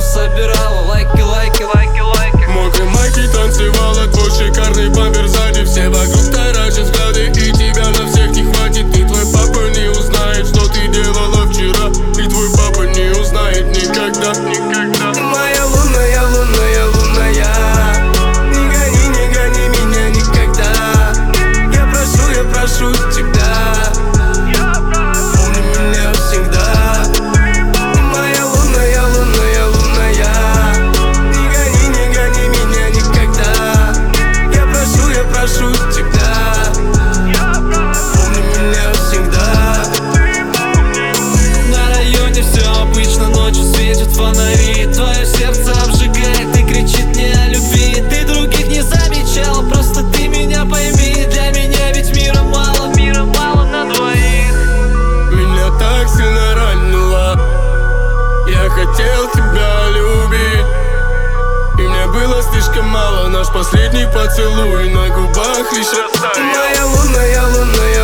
собирала лайки, лайки, лайки, лайки. Мокрый майки танцевала, твой шикарный бампер сзади. Все вокруг таращат взгляды, и тебя на всех не хватит. И твой папа не узнает, что ты делала вчера. И твой папа не узнает никогда, никогда. Моя лунная, лунная, лунная, не гони, не гони меня никогда. Я прошу тебя, помни меня всегда. Моя лунная, лунная, лунная, не гони меня никогда. Я прошу тебя, помни меня всегда. На районе все обычно, ночью светят фонари. Твое сердце обжигает и кричит мне о любви. Ты других не замечала, просто ты меня пойми. Для меня ведь мира мало на двоих. Меня так сильно ранило, я хотел тебя любить, и мне было слишком мало. Наш последний поцелуй на губах лишь оставил. Моя лунная, лунная,